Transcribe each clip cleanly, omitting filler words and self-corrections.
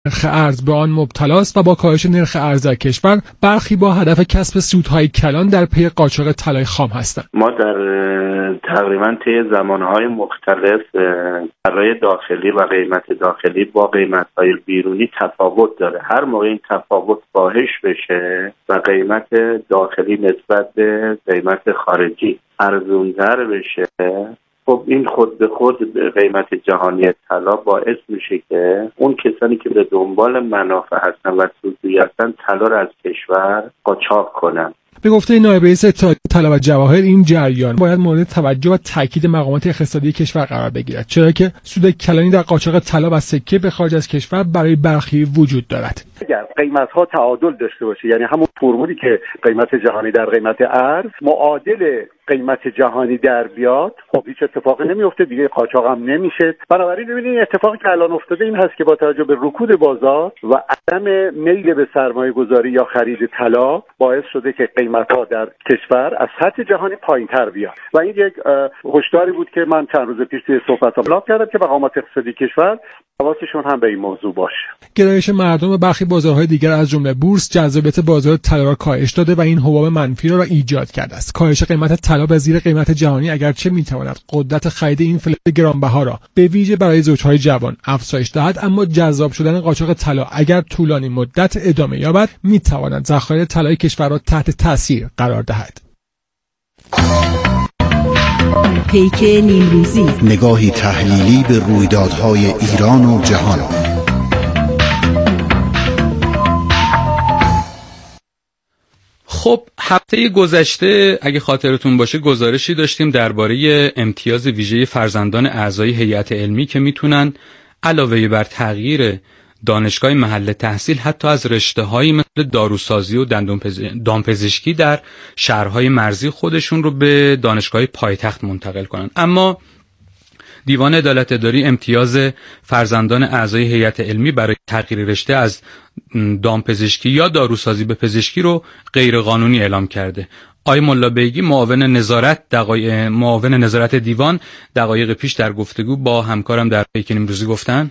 نرخ ارز به آن مبتلاست و با کاهش نرخ ارز در کشور برخی با هدف کسب سودهای کلان در پی قاچاق طلای خام هستند. ما در تقریبا طی زمانهای مختلف طلای داخلی و قیمت داخلی با قیمت‌های بیرونی تفاوت داره. هر موقع این تفاوت کاهش بشه و قیمت داخلی نسبت به قیمت خارجی ارزان‌تر بشه، خب این خود به خود قیمت جهانی طلا باعث میشه که اون کسانی که به دنبال منافع هستن و سودجویی هستن طلا رو از کشور قاچاق کنن. به گفته نایب رئیس اتحادیه طلا و جواهر، این جریان باید مورد توجه و تاکید مقامات اقتصادی کشور قرار بگیرد، چرا که سود کلانی در قاچاق طلا و سکه به خارج از کشور برای برخی وجود دارد. اگر قیمت‌ها تعادل داشته باشه، یعنی همون فرمولی که قیمت جهانی در قیمت ارز معادل قیمت جهانی در بیاد، خب هیچ اتفاقی نمیفته دیگه، قاچاق هم نمیشه. بنابراین ببینید اتفاقی که الان افتاده این هست که با توجه به رکود بازار و عدم میل به سرمایه گذاری یا خرید طلا باعث شده که قیمت‌ها در کشور از سطح جهانی پایین‌تر بیاد و این یک هشداری بود که من چند روز پیش توی صحبتام اعلام کردم که مقامات اقتصادی کشور حواسشون هم به این موضوع باشه. گرایش مردم به برخی بازارهای دیگر از جمله بورس جذابیت بازار طلا را کاهش داده و این حباب منفی را ایجاد کرده است. کاهش قیمت طلا به زیر قیمت جهانی اگرچه میتواند قدرت خرید این فلز گرانبها را به ویژه برای زوجهای جوان افزایش دهد، اما جذاب شدن قاچاق طلا اگر طولانی مدت ادامه یابد میتواند ذخایر طلای کشور را تحت تاثیر قرار دهد. پیک نیمروزی، نگاهی تحلیلی به رویدادهای ایران و جهان. خب هفته گذشته اگه خاطرتون باشه گزارشی داشتیم درباره امتیاز ویژه فرزندان اعضای هیئت علمی که میتونن علاوه بر تغییر دانشگاه محل تحصیل حتی از رشته‌هایی مثل داروسازی و دامپزشکی در شهرهای مرزی خودشون رو به دانشگاه پایتخت منتقل کنن. اما دیوان عدالت اداری امتیاز فرزندان اعضای هیئت علمی برای تغییر رشته از دامپزشکی یا داروسازی به پزشکی رو غیرقانونی اعلام کرده. آقای ملا بیگی معاون نظارت دیوان دقایق پیش در گفتگو با همکارم در پیک نیمروزی گفتن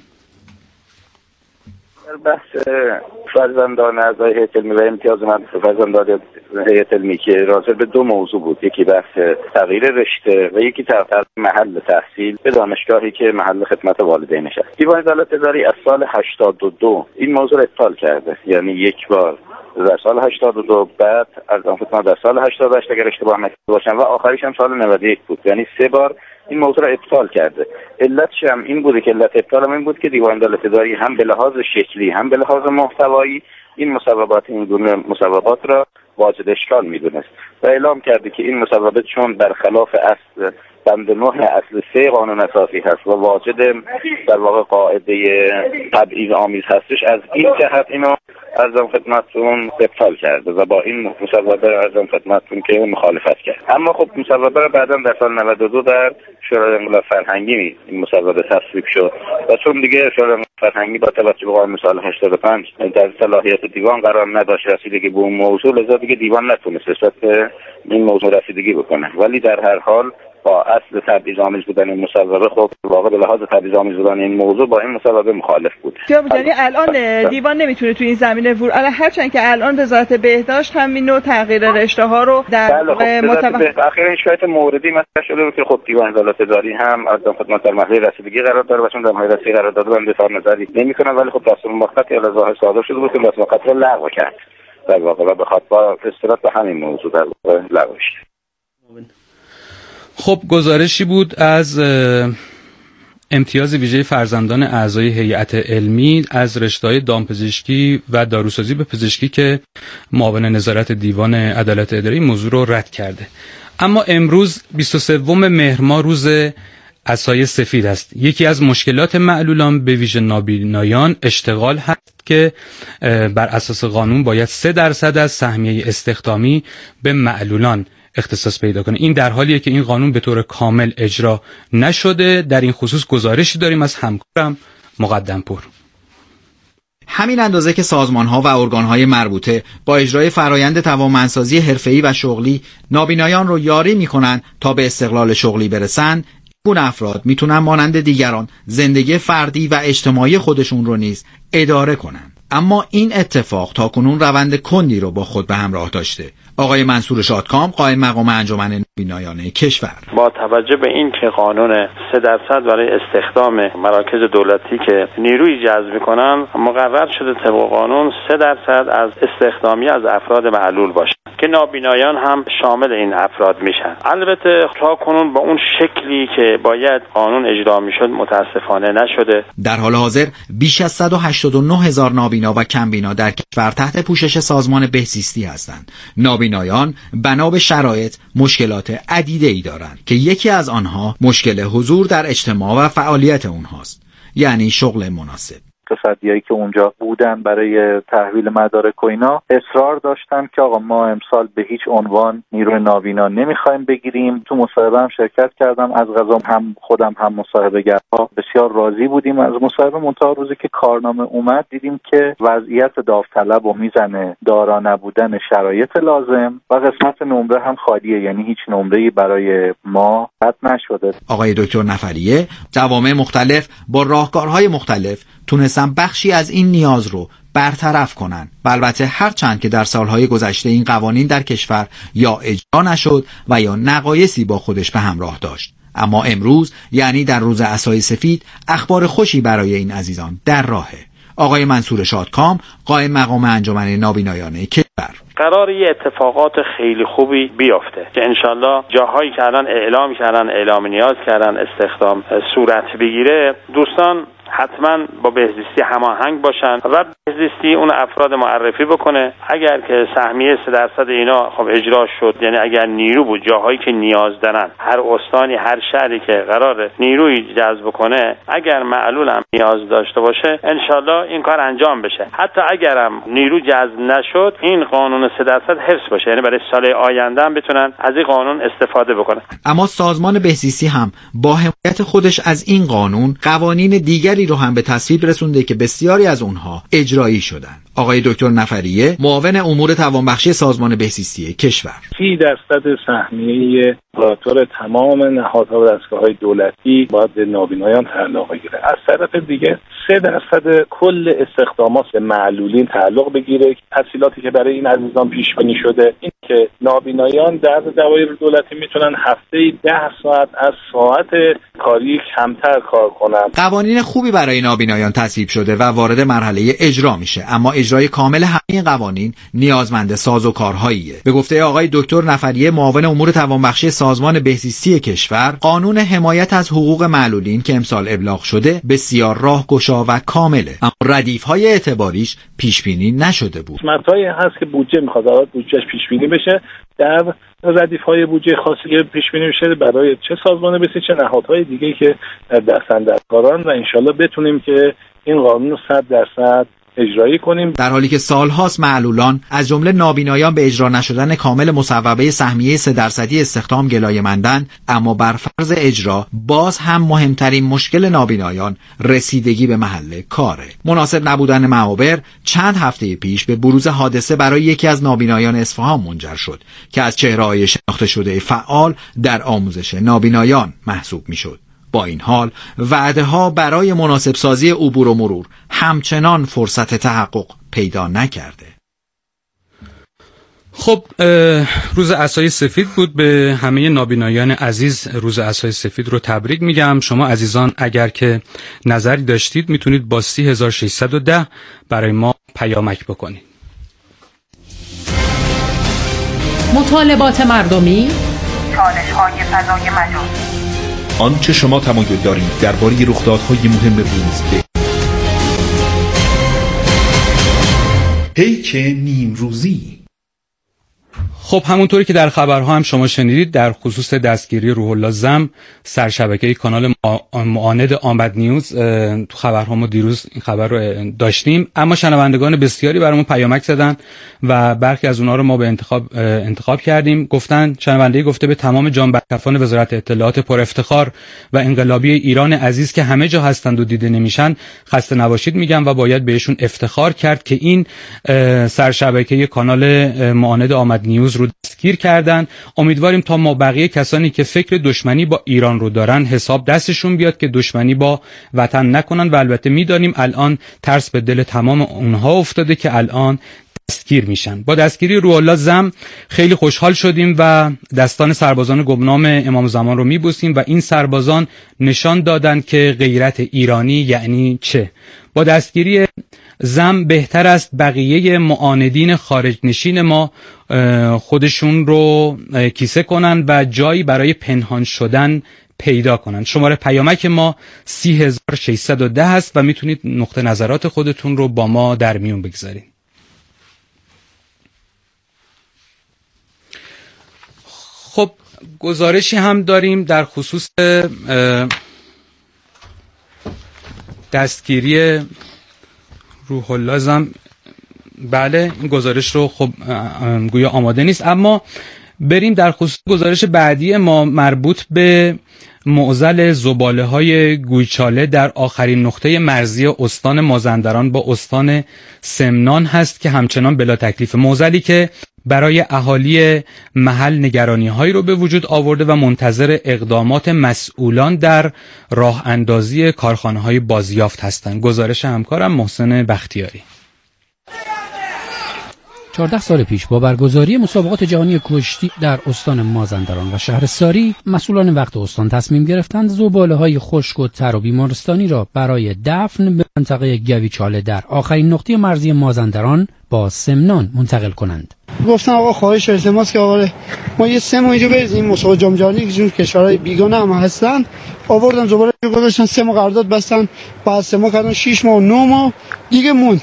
بحث فرزندان اعضای هیئت علمی و امتیاز فرزندان هیئت علمی که راجع به دو موضوع بود، یکی بحث تغییر رشته و یکی تغییر محل تحصیل به دانشگاهی که محل خدمت والدینش است. دیوان عدالت اداری از سال 82 این موضوع را ابطال کرده، یعنی یک بار در سال 82 بعد از آن خدمت در سال 88 اگر اشتباه نکنم باشم و آخریش هم سال 91 بود، یعنی سه بار این موضوع را ابطال کرده. علتش هم این بوده که علت ابطال هم این بود که دیوان عدالت اداری هم به لحاظ شکلی هم به لحاظ محتوایی این گونه مصوبات را واجد اشکال میدونست و اعلام کرده که این مصوبات چون برخلاف اصل بند 9 اصل 3 قانون اساسی هست و واجد در واقع قاعده تبعیض آمیز هستش، از این جهت اینو ارزم خدمتتون ابطال کرده و با این مصوبه ارزم خدمتتون که مخالفت کرد. اما خب مصوبه را بعدا در سال 92 در شورای انقلاب فرهنگی این مصوبه تصویب شد و چون دیگه شورای انقلاب فرهنگی با توجه به قانون سال 85 در صلاحیت دیوان قرار نداشت رسیدگی به اون موضوع، لذا دیگه دیوان نتونست نسبت به این موضوع رسیدگی بکنه. ولی در هر حال با اصل تبعیض‌آمیز بودن این مصوبه خب واقعا به لحاظ تبعیض‌آمیز بودن این موضوع با این مصوبه مخالف بود. یعنی الان دیوان نمیتونه تو این زمینه هرچند که الان وزارت بهداشت همین نوع تغییر رشته ها رو در اخیراً شکایت موردی مطرح شده بود که خب دیوان عدالت اداری هم از خدمت در محل رسیدگی قرار داره و چون در محل رسیدگی قرار داده بنده اظهار نظری نمی‌کنن، ولی خب دستور موقتی علی ظاهر صادر شده بود که دستور موقت رو لغو کرد در واقع و بخاطر با استناد به همین موضوع در واقع لغو شد. خب گزارشی بود از امتیاز ویژه فرزندان اعضای هیئت علمی از رشته‌های دامپزشکی و داروسازی به پزشکی که معاون نظارت دیوان عدالت اداری موضوع رو رد کرده. اما امروز 23 مهر ماه روز عصای سفید است. یکی از مشکلات معلولان به ویژه نابینایان اشتغال هست که بر اساس قانون باید 3% از سهمیه استخدامی به معلولان اختصاص پیدا کنه. این در حالیه که این قانون به طور کامل اجرا نشده. در این خصوص گزارشی داریم از همکارم مقدمپور. همین اندازه که سازمان‌ها و ارگان‌های مربوطه با اجرای فرایند توانمندسازی حرفه‌ای و شغلی نابینایان رو یاری می‌کنن تا به استقلال شغلی برسن، گون افراد میتونن مانند دیگران زندگی فردی و اجتماعی خودشون رو نیز اداره کنن. اما این اتفاق تاکنون روند کندی رو با خود به همراه داشته. آقای منصور شادکام، قائم مقام انجمن نابینایان کشور: با توجه به این که قانون 3% برای استخدام مراکز دولتی که نیروی جذب میکنن مقرر شده طبق قانون 3% از استخدامی از افراد معلول باشه که نابینایان هم شامل این افراد میشن. البته تاکنون با اون شکلی که باید قانون اجرا میشد متاسفانه نشده. در حال حاضر بیش از 189,000 نابینا و کمبینا در کشور تحت پوشش سازمان بهزیستی هستند. نابینایان بنا به شرایط مشکلات عدیده‌ای دارند که یکی از آنها مشکل حضور در اجتماع و فعالیت اونهاست، یعنی شغل مناسب. اقتصادیایی که اونجا بودن برای تحویل مدارک و اینا اصرار داشتن که آقا ما امسال به هیچ عنوان نیروی نابینا نمیخوایم بگیریم. تو مصاحبه هم شرکت کردم، از قضا هم خودم هم مصاحبه‌گرها بسیار راضی بودیم از مصاحبه. منتها روزی که کارنامه اومد دیدیم که وضعیت داوطلب و میزنه دارا نبودن شرایط لازم و قسمت نمره هم خالیه، یعنی هیچ نمره‌ای برای ما رد نشده. آقای دکتر نفریه جوامع مختلف با راهکارهای مختلف تونستن بخشی از این نیاز رو برطرف کنن. البته هرچند که در سالهای گذشته این قوانین در کشور یا اجرا نشد و یا نقایصی با خودش به همراه داشت، اما امروز یعنی در روز عصای سفید اخبار خوشی برای این عزیزان در راهه. آقای منصور شادکام، قائم مقام انجمن نابینایان کشور: قرار یه اتفاقات خیلی خوبی بیفته که انشالله جاهایی که الان اعلام کردن اعلام نیاز کردن استخدام صورت بگیره، دوستان حتما با بهزیستی هماهنگ باشن و بهزیستی اون افراد معرفی بکنه. اگر که سهمیه 3% اینا خب اجرا شد، یعنی اگر نیرو بود جاهایی که نیاز دارن، هر استانی هر شهری که قرار نیروی جذب کنه، اگر معلول هم نیاز داشته باشه انشالله این کار انجام بشه. حتی اگرم نیرو جذب نشد این قانون 3% حفظ باشه، یعنی برای سال آینده هم بتونن از این قانون استفاده بکنن. اما سازمان بهزیستی هم با حمایت خودش از این قانون قوانین دیگری رو هم به تصویب رسونده که بسیاری از اونها اجرایی شدن. آقای دکتر نفریه، معاون امور توانبخشی سازمان بهزیستی کشور: 30% سهمیه بالاتر تمام نهادها و دستگاه‌های دولتی باید به نابینایان تعلق بگیره. از طرف دیگه 3% کل استخدامات به معلولین تعلق بگیره. تسهیلاتی که برای این عزیزان پیش بینی شده این که نابینایان در دوایر دولتی میتونن هفته‌ای 10 ساعت از ساعت کاری کمتر کار کنن. قوانین خوبی برای نابینایان تصویب شده و وارد مرحله اجرا میشه، اما اجرای کامل همین قوانین نیازمند سازوکارهاییه. به گفته آقای دکتر نفریه، معاون امور توانبخشی سازمان بهزیستی کشور، قانون حمایت از حقوق معلولین که امسال ابلاغ شده بسیار راهگشا و کامله، اما ردیف‌های اعتباریش پیش بینی نشده بود. قسمت‌هایی هست که بودجه می‌خواد بودجهش پیش بینی بشه، در ردیف‌های بودجه خاصی که پیش بینی میشه برای چه سازمان بهزیستی چه نهادهای دیگه که دستاندرکاران، و انشالله بتونیم که این قانون رو 100% اجرایی کنیم. در حالی که سالهاست معلولان از جمله نابینایان به اجرا نشدن کامل مصوبه سهمیه 3% استخدام گلایه‌مندند، اما بر فرض اجرا باز هم مهمترین مشکل نابینایان رسیدگی به محل کاره. مناسب نبودن معابر چند هفته پیش به بروز حادثه برای یکی از نابینایان اصفهان منجر شد که از چهره‌های شناخته شده فعال در آموزش نابینایان محسوب می‌شد. با این حال وعده‌ها برای مناسب سازی عبور و مرور همچنان فرصت تحقق پیدا نکرده. خب روز عصای سفید بود. به همه نابینایان عزیز روز عصای سفید رو تبریک میگم. شما عزیزان اگر که نظری داشتید میتونید با 30610 برای ما پیامک بکنید. مطالبات مردمی، چالش‌های فضای مجازی، آنچه شما تمایل دارید درباره رخدادهای مهم روز به پیک نیمروزی. خب همونطوری که در خبرها هم شما شنیدید، در خصوص دستگیری روح الله زم سرشبکه کانال معاند آمد نیوز، تو خبرها ما دیروز این خبر رو داشتیم، اما شنوندگان بسیاری برامون پیامک زدن و برخی از اونها رو ما به انتخاب کردیم. شنونده گفته به تمام جانبرکفان وزارت اطلاعات پر افتخار و انقلابی ایران عزیز که همه جا هستند و دیده نمیشن خسته نباشید میگم و باید بهشون افتخار کرد که این سرشبکه کانال معاند آمد نیوز رو دستگیر کردن. امیدواریم تا ما بقیه کسانی که فکر دشمنی با ایران رو دارن حساب دستشون بیاد که دشمنی با وطن نکنن و البته میدانیم الان ترس به دل تمام اونها افتاده که الان دستگیر میشن. با دستگیری روح الله زم خیلی خوشحال شدیم و دستان سربازان گمنام امام زمان رو میبوسیم و این سربازان نشان دادن که غیرت ایرانی یعنی چه. با دستگیری زم بهتر است بقیه معاندین خارج نشین ما خودشون رو کیسه کنن و جایی برای پنهان شدن پیدا کنن. شماره پیامک ما 30610 است و میتونید نقطه نظرات خودتون رو با ما در میون بگذارید. خب گزارشی هم داریم در خصوص دستگیری روح الله زم. بله این گزارش رو خب گویا آماده نیست، اما بریم در خصوص گزارش بعدی ما مربوط به معضل زباله‌های گویچاله در آخرین نقطه مرزی استان مازندران با استان سمنان هست که همچنان بلا تکلیف. معضلی که برای اهالی محل نگرانی‌هایی رو به وجود آورده و منتظر اقدامات مسئولان در راه اندازی کارخانه‌های بازیافت هستند. گزارش همکارم محسن بختیاری. 14 سال پیش با برگزاری مسابقات جهانی کشتی در استان مازندران و شهرستاری، مسئولان وقت استان تصمیم گرفتند زباله‌های خشک و تر و بیمارستانی را برای دفن به منطقه گویچاله در آخرین نقطه مرزی مازندران با سمنان منتقل کنند. گفتن آقا خواهش التماس که آقا ما یه 3 ماه اینجا بریزیم مسابقه جام جهانی که جور کشورهای بیگانه هم هستن، آوردن زباله رو گذاشتن 3 ماه قرارداد بستن، بعد 3 ماه کردن 6 ماه و 9 ماه دیگه موند.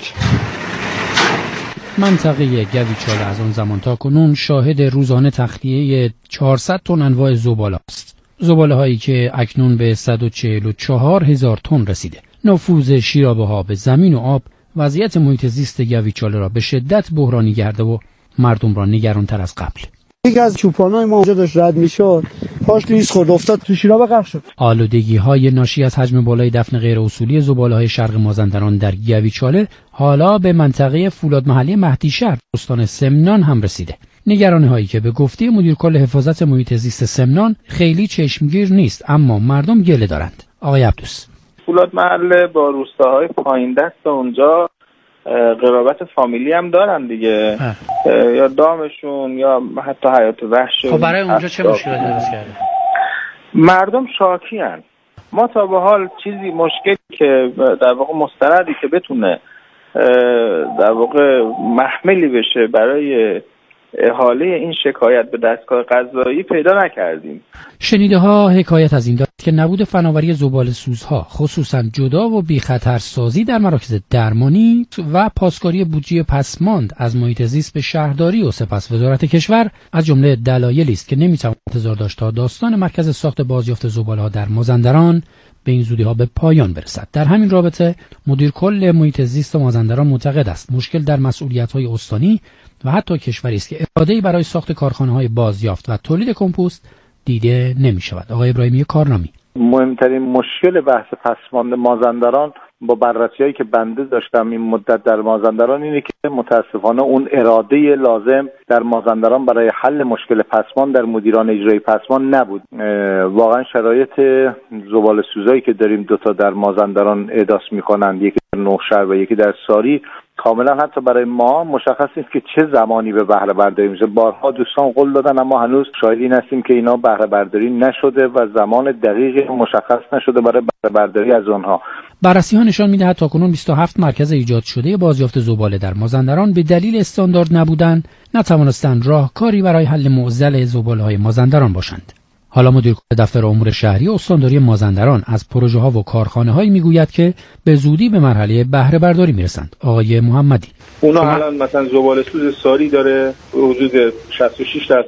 منطقه گویچاله از آن زمان تا کنون شاهد روزانه تخلیه 400 تن انواع زباله است. زباله هایی که اکنون به 144,000 تن رسیده. نفوذ شیرابه‌ها به زمین و آب وضعیت محیط زیست گویچاله را به شدت بحرانی کرده و مردم را نگران‌تر از قبل. یکی از چوپانای ما اونجا داشت رد میشد، پاش لیز خورد افتاد تو شیرابه غرق شد. آلودگی‌های ناشی از حجم بالای دفن غیر اصولی زباله‌های شرق مازندران در گویچاله حالا به منطقه فولاد محلی مهدیشهر استان سمنان هم رسیده. نگرانی‌هایی که به گفته مدیر کل حفاظت محیط زیست سمنان خیلی چشمگیر نیست، اما مردم گله دارند. آقای عبدوس: فولاد محل با روستاهای پایین دست اونجا قرابت فامیلی هم دارن دیگه، یا دامشون یا حتی حیات وحش. خب برای اونجا چه مشکلی درست کرده؟ مردم شاکی هن. ما تا به حال چیزی مشکلی که در واقع مستندی که بتونه در واقع محملی بشه برای احاله این شکایت به دستگاه قضایی پیدا نکردیم. شنیده ها حکایت از این دارد که نبود فناوری زباله سوزها، خصوصا جدا و بی خطر سازی در مراکز درمانی و پاسکاری بودجه پسماند از محیط زیست به شهرداری و سپس وزارت کشور از جمله دلایلی است که نمیتوان انتظار داشت تا داستان مرکز ساخت بازیافت زباله ها در مازندران به این زودی ها به پایان برسد. در همین رابطه مدیر کل محیط زیست مازندران معتقد است مشکل در مسئولیت های استانی و حتی کشوری است که اراده‌ای برای ساخت کارخانه‌های بازیافت و تولید کمپوست دیده نمی‌شود. آقای ابراهیمی کارنامی: مهمترین مشکل بحث پسماند مازندران با بررسی‌هایی که بنده داشتم این مدت در مازندران اینه که متاسفانه اون اراده لازم در مازندران برای حل مشکل پسماند در مدیران اجرایی پسماند نبود. واقعا شرایط زباله سوزایی که داریم دوتا در مازندران احداث می‌کنند، یکی در نوشهر و یکی در ساری، کاملا حتی برای ما مشخص نیست که چه زمانی به بهره برداری میشه. بارها دوستان قول دادن اما هنوز شاهد این هستیم که اینا بهره برداری نشده و زمان دقیقی مشخص نشده برای بهره برداری از آنها. بررسی‌ها نشان می‌دهد تاکنون 27 مرکز ایجاد شده بازیافت زباله در مازندران به دلیل استاندارد نبودن نتوانستند راهکاری برای حل معضل زباله‌های مازندران باشند. حالا مدیر دفتر امور شهری استانداری مازندران از پروژه‌ها و کارخانه‌هایی میگوید که به زودی به مرحله بهره برداری میرسند. آقای محمدی: اونا الان مثلا زباله سوز ساری داره حدود 66%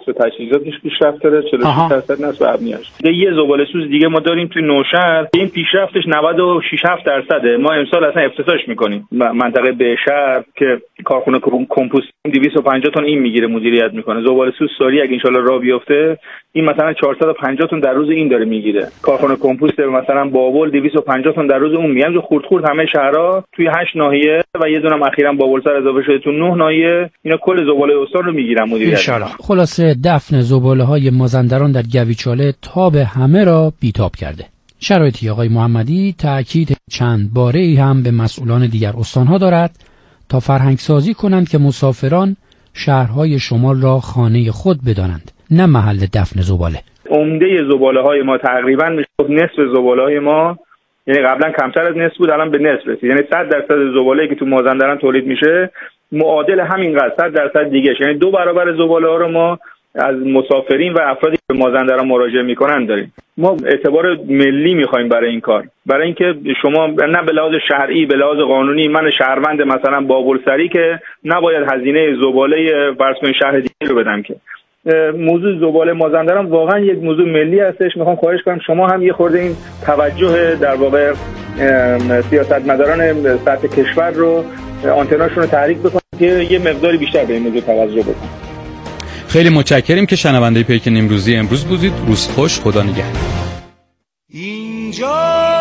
نصب تجهیزاتش پیشرفت داره، 46% نصب ابنیه‌اش. یه زباله‌سوز دیگه ما داریم توی نوشهر، این پیشرفتش 96-7%. ما امسال اصلا افتتاحش می‌کنیم. منطقه بهشهر که کارخونه کمپوست 250 تن این میگیره مدیریت میکنه. زباله‌سوز ساری اگه ان شاءالله راه بیفته این مثلا 450 تن در روز این داره میگیره. کارخونه کمپوست مثلا بابل 250 تن در روز اون میگم. خرد همه شهرها توی 8 ناحیه و یه دونم اخیراً بابلسر اضافه شده تو 9 ناحیه، اینا کل زباله استان رو میگیرن مدیریت. خلاصه دفن زباله‌های مازندران در گویچاله تاب همه را بیتاب کرده. شرایطی آقای محمدی تأکید چند باره‌ای هم به مسئولان دیگر استانها دارد تا فرهنگسازی کنند که مسافران شهرهای شمال را خانه خود بدانند، نه محل دفن زباله. عمده زباله‌های ما تقریباً میشه نصف زباله‌های ما، یعنی قبلا کمتر از نصف بود الان به نصف رسید، یعنی 100% زباله‌ای که تو مازندران تولید میشه معادل همینقدر 100% دیگه، یعنی 2 برابر زباله‌ها رو ما از مسافرین و افرادی که به مازندران مراجعه میکنن داریم. ما اعتبار ملی میخوایم برای این کار، برای اینکه شما نه به لحاظ شرعی به لحاظ قانونی من شهروند مثلا بابلسری که نباید هزینه زباله فرض کنید شهر دیگه رو بدم که موضوع زباله مازندران واقعا یک موضوع ملی هستش. میخوام خواهش کنم شما هم یه خورده این توجه در واقع سیاستمداران سطح کشور رو آنتناشون رو تحریک بکنن که یه مقداری بیشتر به این موضوع توجه بکنن. خیلی متشکریم که شنونده پیک نیمروزی امروز بودید. روز خوش، خدا نگهدار. اینجا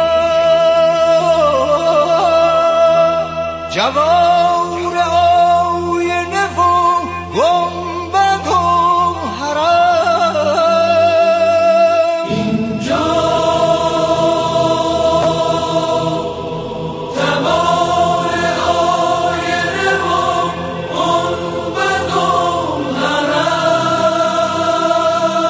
جوار آینه و گنبد و حرم، اینجا جوار آینه و گنبد و حرم،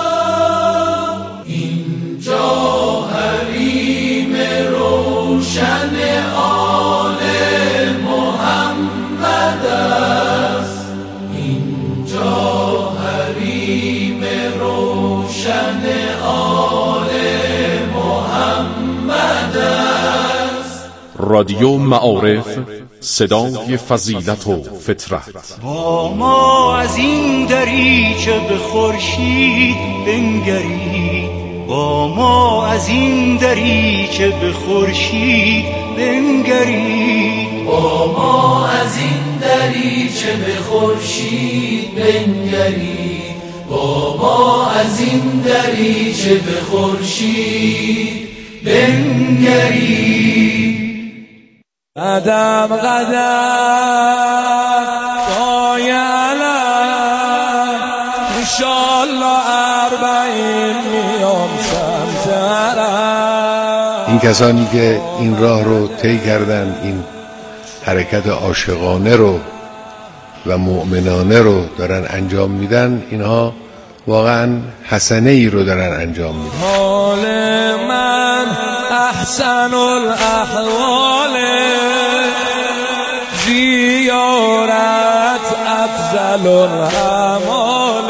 اینجا حریم روشن آل محمد است، اینجا حریم روشن آل محمد است. رادیو معارف، صدای فضیلت و فطرت. با ما از این دریچه به خورشید بنگرید، با ما از این دریچه به خورشید بنگرید، با ما از این دریچه به خورشید بنگرید، با ما از این دریچه به خورشید بنگرید. قدم قدم پای علم انشالله 40 میام سمترم. این کسانی که این راه رو طی کردن، این حرکت عاشقانه رو و مؤمنانه رو دارن انجام میدن، اینها واقعا حسنه ای رو دارن انجام میدن. حال من احسن الاحوال، زیارت افضل الاعمال.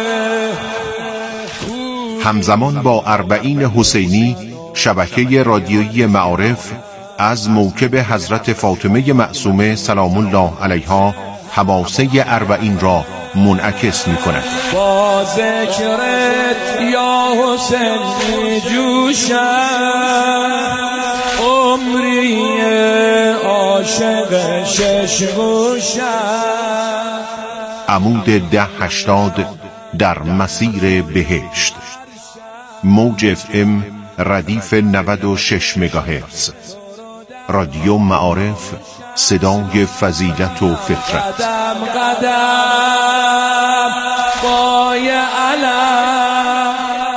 همزمان با 40 حسینی، شبکه رادیویی معارف از موکب حضرت فاطمه معصومه سلام الله علیها حماسه 40 را منعکس می کند. با ذکرت یا حسین می جوشم، عمری عاشق 6 گوشم. عمود 1080 در مسیر بهشت، موج FM ردیف 96 مگاهرتز. رادیو معارف، صدای فضیلت و فطرت. قدم قدم پای علم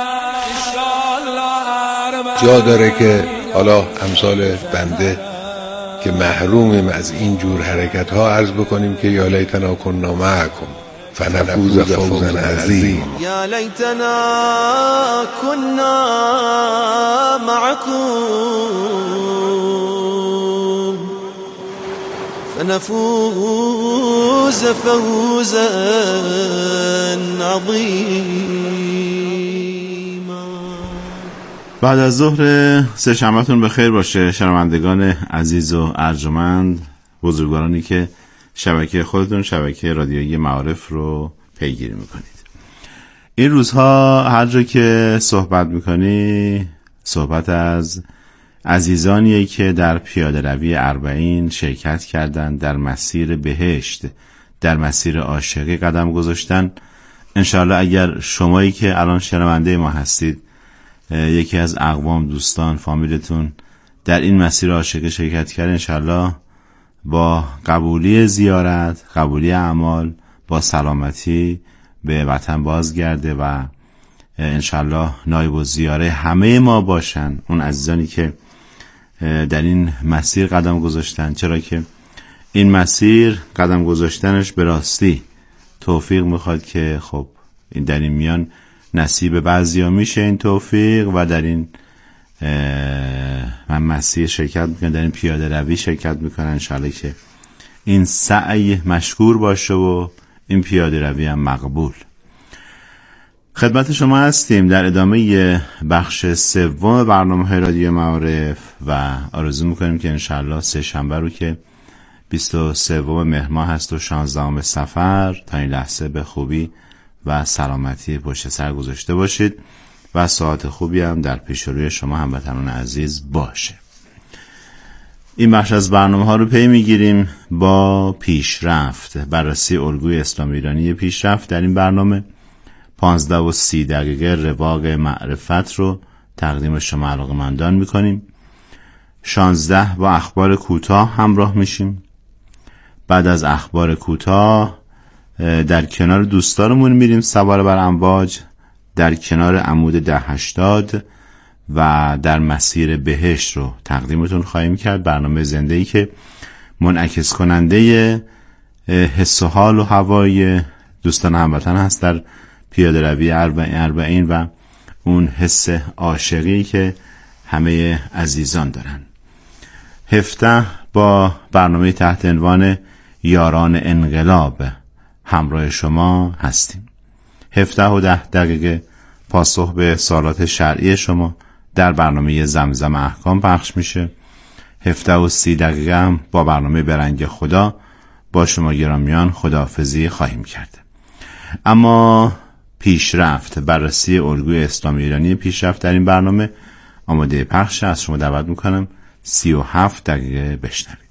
جا داره که حالا امثال بنده که محرومیم از این جور حرکت ها عرض بکنیم که یا لیتنا کنا معکم فنفوز فوزا عظیم. یا لیتنا کنا معکم فنفوز فوزا عظیما. بعد از ظهر سه‌شنبه‌تون بخیر باشه شنوندگان عزیز و ارجمند، بزرگوارانی که شبکه خودتون، شبکه رادیویی معارف رو پیگیری میکنید. این روزها هر جا که صحبت میکنی صحبت از عزیزانیه که در پیاده روی اربعین شرکت کردن، در مسیر بهشت، در مسیر عاشقی قدم گذاشتن. انشاءالله اگر شمایی که الان شنونده ما هستید، یکی از اقوام، دوستان، فامیلتون در این مسیر عاشقی شرکت کرد، انشاءالله با قبولی زیارت، قبولی اعمال، با سلامتی به وطن بازگرده و انشاءالله نایب الزیاره همه ما باشن، اون عزیزانی که در این مسیر قدم گذاشتن. چرا که این مسیر قدم گذاشتنش به راستی توفیق میخواد که خب در این میان نصیب بعضیا میشه این توفیق و در این من مسیر شرکت میکنم، در این پیاده روی شرکت میکنن. انشاءالله که این سعی مشکور باشه و این پیاده روی هم مقبول. خدمت شما هستیم در ادامه بخش سوم برنامه رادیو معارف و آرزو میکنیم که انشاءالله سه شنبه رو که 23 مهر ماه هست و 16 صفر تا این لحظه به خوبی و سلامتی پشت سر گذاشته باشید و ساعت خوبی هم در پیش روی شما هموطنان عزیز باشه. این بخش از برنامه ها رو پی میگیریم با پیشرفت، بررسی الگوی اسلام ایرانی پیشرفت. در این برنامه 15:30 رواق معرفت رو تقدیم شما علاقه‌مندان میکنیم. 16 با اخبار کوتاه همراه میشیم. بعد از اخبار کوتاه در کنار دوستانمون میریم سوار بر امواج در کنار عمود 1080 و در مسیر بهشت رو تقدیمتون خواهیم کرد. برنامه زنده‌ای که منعکس کننده حس و حال و هوای دوستان هموطن هست در پیاده روی اربعین و اون حس عاشقی که همه عزیزان دارن. 17 با برنامه تحت عنوان یاران انقلاب همراه شما هستیم. 17:10 پاسخ به سوالات شرعی شما در برنامه زمزم احکام پخش میشه. 17:30 هم با برنامه برنگ خدا با شما گرامیان خداحافظی خواهیم کرد. اما پیشرفت، بررسی الگوی اسلام ایرانی پیشرفت در این برنامه آماده پخش. از شما دعوت میکنم 37 دقیقه بشنوید.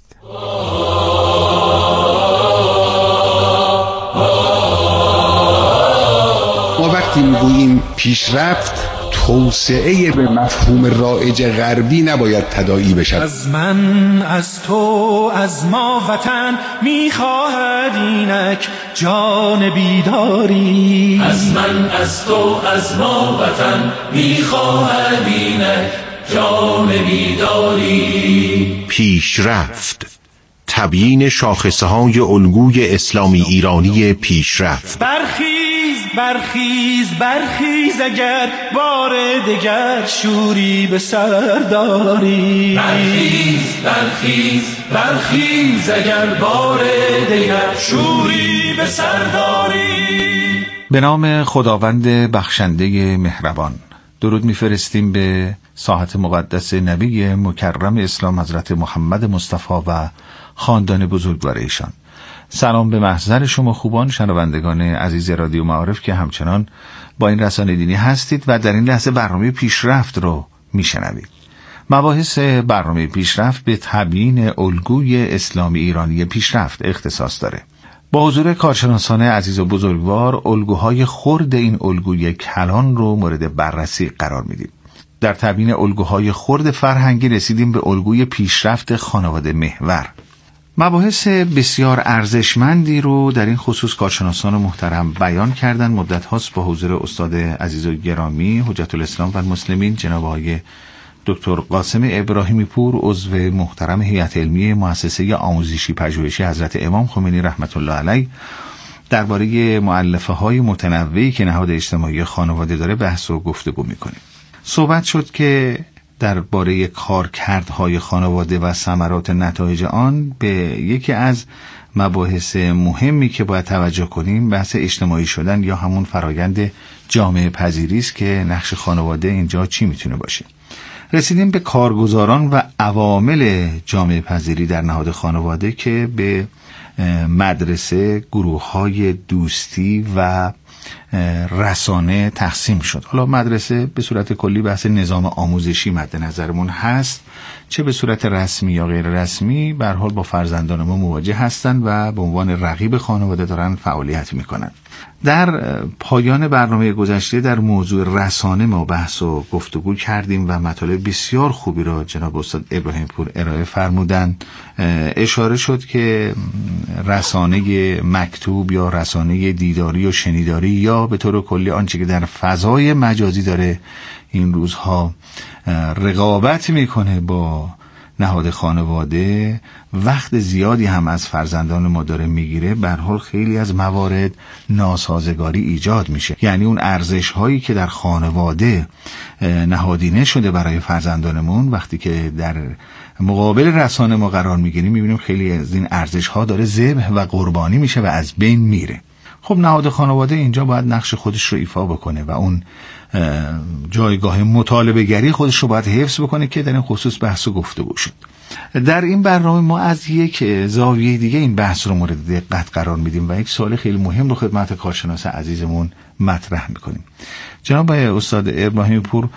ما وقتی میگوییم پیشرفت، توسعه به مفهوم رایج غربی نباید تداعی بشد. از من، از تو، از ما وطن میخواهد اینک جان بیداری. از من، از تو، از ما وطن میخواهد اینک جان بیداری. پیشرفت، تبیین شاخصه های الگوی اسلامی ایرانی پیشرفت. برخیز برخیز اگر بار دگر شوری به سر داری. برخیز اگر بار دگر شوری به سر داری. به نام خداوند بخشنده مهربان درود میفرستیم به ساحت مقدس نبی مکرم اسلام حضرت محمد مصطفی و خاندان بزرگوار ایشان. سلام به محضر شما خوبان شنوندگان عزیز رادیو معارف که همچنان با این رسانه دینی هستید و در این لحظه برنامه پیشرفت رو میشنوید. مباحث برنامه پیشرفت به تبیین الگوی اسلامی ایرانی پیشرفت اختصاص داره. با حضور کارشناسان عزیز و بزرگوار الگوهای خرد این الگوی کلان رو مورد بررسی قرار میدیم. در تبیین الگوهای خرد فرهنگی رسیدیم به الگوی پیشرفت خانواده محور. مباحث بسیار ارزشمندی رو در این خصوص کارشناسان محترم بیان کردن. مدت هاست با حضور استاد عزیز و گرامی حجت الاسلام و المسلمین جناب آقای دکتر قاسم ابراهیمی پور، عضو محترم هیئت علمی مؤسسه آموزشی پژوهشی حضرت امام خمینی رحمت الله علیه درباره مؤلفه های متنوعی که نهاد اجتماعی خانواده داره بحث و گفتگو میکنیم. صحبت شد که درباره کارکردهای خانواده و ثمرات نتایج آن به یکی از مباحث مهمی که باید توجه کنیم بحث اجتماعی شدن یا همون فرایند جامعه پذیری است که نقش خانواده اینجا چی میتونه باشه. رسیدیم به کارگزاران و عوامل جامعه پذیری در نهاد خانواده که به مدرسه، گروه‌های دوستی و رسانه تقسیم شد. حالا مدرسه به صورت کلی بحث نظام آموزشی مد نظرمون هست، چه به صورت رسمی یا غیر رسمی، به هر حال با فرزندان ما مواجه هستند و به عنوان رقیب خانواده دارن فعالیت میکنن. در پایان برنامه گذشته در موضوع رسانه ما بحث و گفتگو کردیم و مطالب بسیار خوبی را جناب استاد ابراهیم پور ارائه فرمودن. اشاره شد که رسانه مکتوب یا رسانه دیداری و شنیداری یا به طور کلی آنچه که در فضای مجازی داره این روزها رقابت میکنه با نهاد خانواده، وقت زیادی هم از فرزندان ما داره میگیره، به هر حال خیلی از موارد ناسازگاری ایجاد میشه. یعنی اون ارزش هایی که در خانواده نهادینه شده برای فرزندانمون وقتی که در مقابل رسانه ما قرار میگیریم میبینیم خیلی از این ارزش ها داره ذبح و قربانی میشه و از بین میره. خب نهاد خانواده اینجا باید نقش خودش رو ایفا بکنه و اون جایگاه مطالبه گری خودش رو باید حفظ بکنه که در این خصوص بحث و گفتگو شد. در این برنامه ما از یک زاویه دیگه این بحث رو مورد دقت قرار میدیم و یک سوال خیلی مهم رو خدمت کارشناس عزیزمون مطرح میکنیم. جناب استاد ابراهیم پور،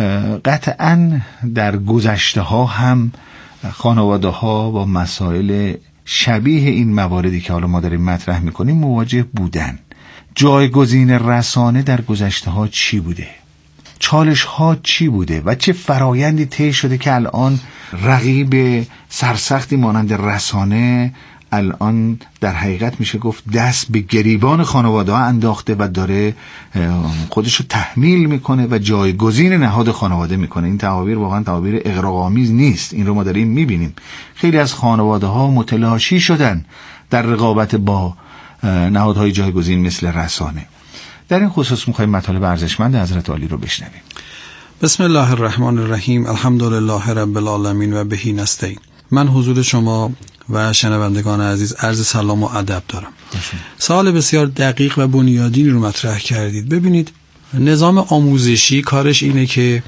قطعاً در گذشته ها هم خانواده ها با مسائل شبیه این مواردی که حالا ما داریم مطرح میکنیم مواجه بودن. جایگزین رسانه در گذشته ها چی بوده؟ چالش ها چی بوده و چه فرایندی طی شده که الان رقیب سرسختی مانند رسانه الان در حقیقت میشه گفت دست به گریبان خانواده ها انداخته و داره خودشو تحمیل میکنه و جایگزین نهاد خانواده میکنه. این تعابیر واقعا تعابیر اغراق‌آمیز نیست، این رو ما داریم میبینیم. خیلی از خانواده ها متلاشی شدن در رقابت با نهادهای جایگزین مثل رسانه. در این خصوص میخوایم مطالب ارزشمند حضرت عالی رو بشنویم. بسم الله الرحمن الرحیم، الحمدلله رب العالمین و بهی نستعین. من حضور شما و شنوندگان عزیز عرض سلام و ادب دارم. سوال بسیار دقیق و بنیادینی رو مطرح کردید. ببینید، نظام آموزشی کارش اینه که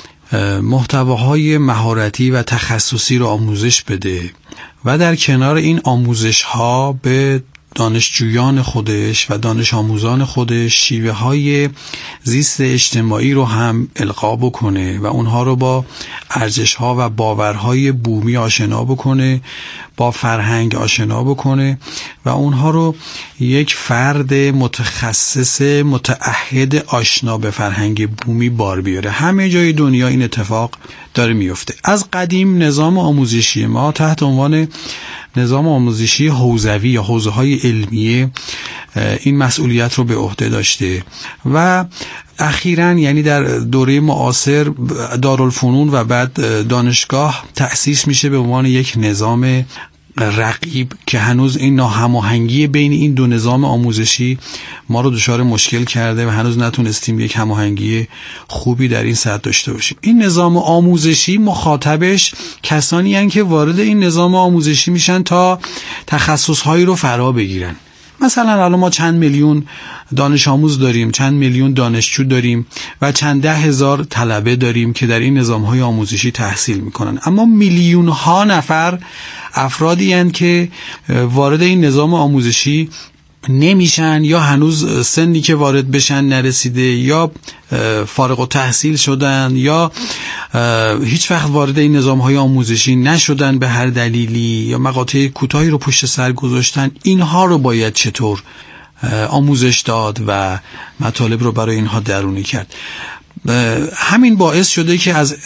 محتواهای مهارتی و تخصصی رو آموزش بده و در کنار این آموزش ها به دانشجویان خودش و دانش آموزان خودش شیوه های زیست اجتماعی رو هم القا بکنه و اونها رو با ارزش ها و باورهای بومی آشنا بکنه، با فرهنگ آشنا بکنه و اونها رو یک فرد متخصص متعهد آشنا به فرهنگ بومی بار بیاره. همه جای دنیا این اتفاق داره میفته. از قدیم نظام آموزشی ما تحت عنوان نظام آموزشی حوزوی یا حوزه‌های علمیه این مسئولیت رو به عهده داشته و اخیراً یعنی در دوره معاصر دارالفنون و بعد دانشگاه تأسیس میشه به عنوان یک نظام رقیب که هنوز این ناهماهنگی بین این دو نظام آموزشی ما رو دچار مشکل کرده و هنوز نتونستیم یک هماهنگی خوبی در این سطح داشته باشیم. این نظام آموزشی مخاطبش کسانی هستند که وارد این نظام آموزشی میشن تا تخصصهایی رو فرا بگیرن. مثلا الان ما چند میلیون دانش آموز داریم، چند میلیون دانشجو داریم و چند 10,000 طلبه داریم که در این نظام‌های آموزشی تحصیل میکنن، اما میلیون ها نفر افرادی هستند که وارد این نظام آموزشی نمیشن یا هنوز سنی که وارد بشن نرسیده یا فارغ التحصیل شدن یا هیچ وقت وارد این نظام‌های آموزشی نشدن به هر دلیلی یا مقاطع کوتاهی رو پشت سر گذاشتن. اینها رو باید چطور آموزش داد و مطالب رو برای اینها درونی کرد. همین باعث شده که از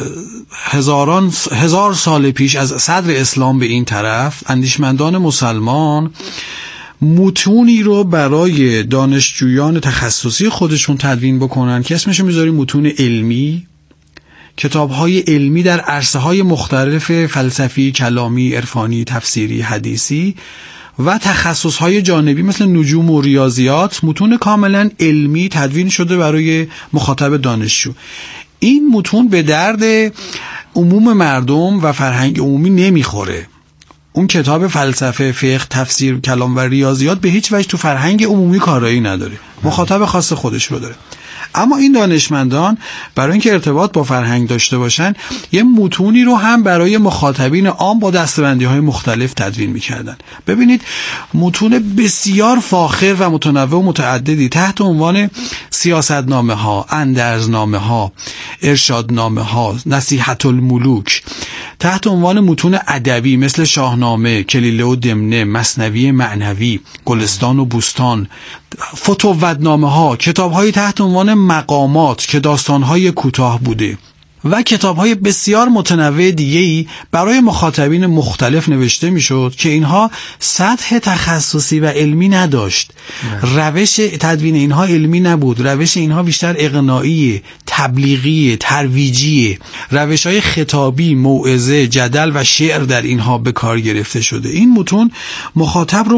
هزار سال پیش از صدر اسلام به این طرف اندیشمندان مسلمان متونی رو برای دانشجویان تخصصی خودشون تدوین بکنن که اسمشو میذاریم متون علمی، کتاب‌های علمی در عرصه‌های مختلف فلسفی، کلامی، عرفانی، تفسیری، حدیثی و تخصص‌های جانبی مثل نجوم و ریاضیات. متون کاملا علمی تدوین شده برای مخاطب دانشجو. این متون به درد عموم مردم و فرهنگ عمومی نمیخوره. اون کتاب فلسفه، فقه، تفسیر، کلام و ریاضیات به هیچ وجه تو فرهنگ عمومی کارایی نداره. مخاطب خاص خودش رو داره. اما این دانشمندان برای اینکه ارتباط با فرهنگ داشته باشن یه متونی رو هم برای مخاطبین عام با دسته‌بندی‌های مختلف تدوین می‌کردن. ببینید متون بسیار فاخر و متنوع و متعددی تحت عنوان سیاستنامه‌ها، اندرزنامه‌ها، ارشادنامه‌ها، نصیحت الملوک، تحت عنوان متون ادبی مثل شاهنامه، کلیله و دمنه، مثنوی معنوی، گلستان و بوستان، فتوت‌نامه‌ها، کتاب‌های تحت عنوان مقامات که داستان‌های کوتاه بوده و کتاب‌های بسیار متنوع دیگه‌ای برای مخاطبین مختلف نوشته می‌شد که اینها سطح تخصصی و علمی نداشت. روش تدوین اینها علمی نبود، روش اینها بیشتر اقناعی، تبلیغی، ترویجی، روش‌های خطابی، موعظه، جدل و شعر در اینها به کار گرفته شده. این متون مخاطب رو